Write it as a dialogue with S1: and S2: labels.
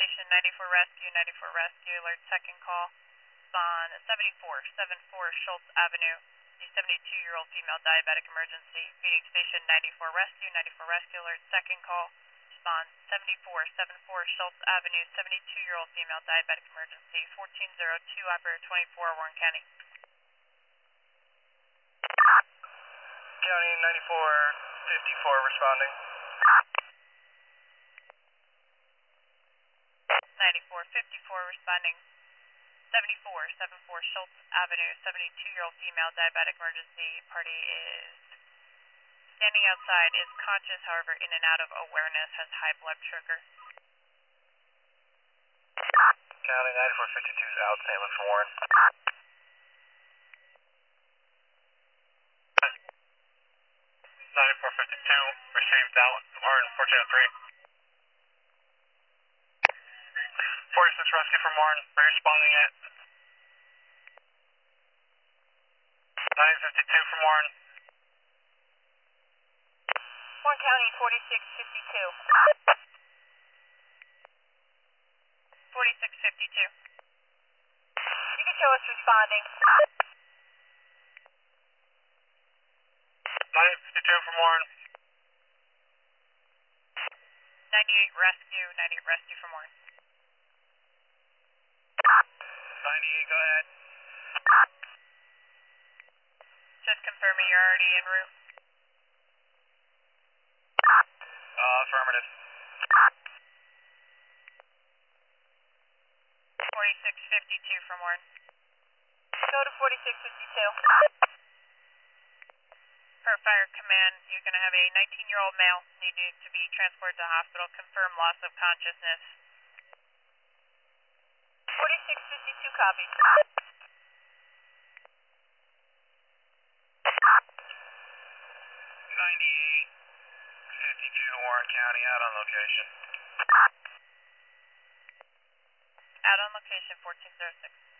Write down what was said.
S1: Station 94 Rescue, alert second call. On 7474 Schultz Avenue, the 72-year-old female diabetic emergency. Phoenix Station 94 Rescue, alert second call. Respond 7474 Schultz Avenue, 72-year-old female diabetic emergency. 1402 operator 24, Warren County.
S2: County 9454 responding.
S1: 9454 responding. 7474 Schultz Avenue, 72-year-old female diabetic emergency. Party is standing outside, is conscious, however, in and out of awareness, has high blood sugar.
S2: County 9452 is out, Salem for Warren. 9452, received out, Warren 1403. 46 Rescue from Warren, responding at 952 from Warren.
S1: Warren County 4652. 4652. You can show us responding.
S2: 952 from Warren.
S1: 98 Rescue from Warren.
S2: 98, go ahead.
S1: Just confirming you're already en route.
S2: Affirmative.
S1: 4652 from Warren. Go to 4652. Per fire command, you're going to have a 19-year-old male needing to be transported to the hospital. Confirm loss of consciousness. 4652 copy.
S2: 9852 Warren County, out on location.
S1: Out on location 1406.